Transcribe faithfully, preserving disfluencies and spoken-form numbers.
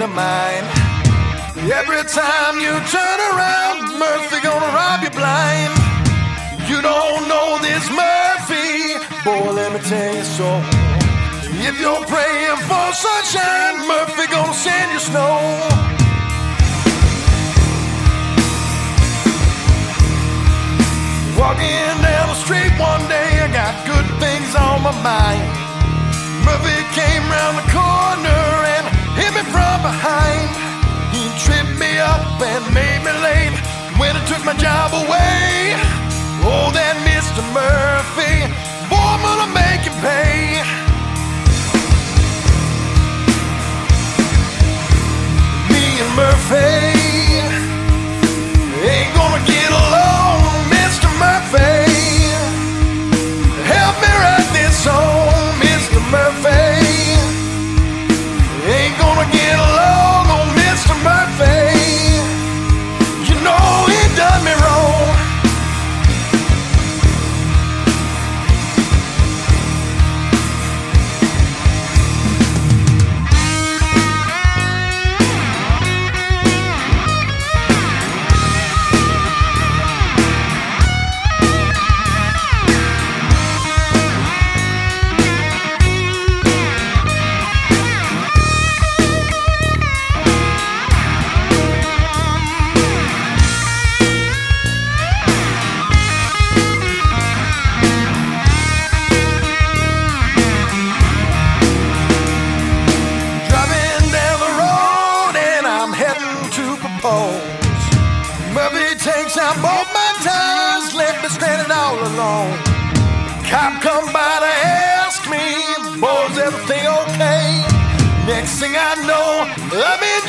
of mine. Every time you turn around, Murphy gonna rob you blind. You don't know this Murphy, boy, let me tell you so. If you're praying for sunshine, Murphy gonna send you snow. Walking down the street one day, I got good things on my mind. Murphy came round the corner and hit me from behind. He tripped me up and made me late when he took my job away. Oh, that Mister Murphy, boy, I'm gonna make him pay. Me and Murphy ain't gonna get along, Mister Murphy. Help me write this song, Mister Murphy. Ain't gonna get along, oh, Mister Murphy. You know he done me wrong. Murphy takes out both my tires, left me stranded all alone. Cop come by to ask me, boy, is everything okay? Next thing I know, I'm in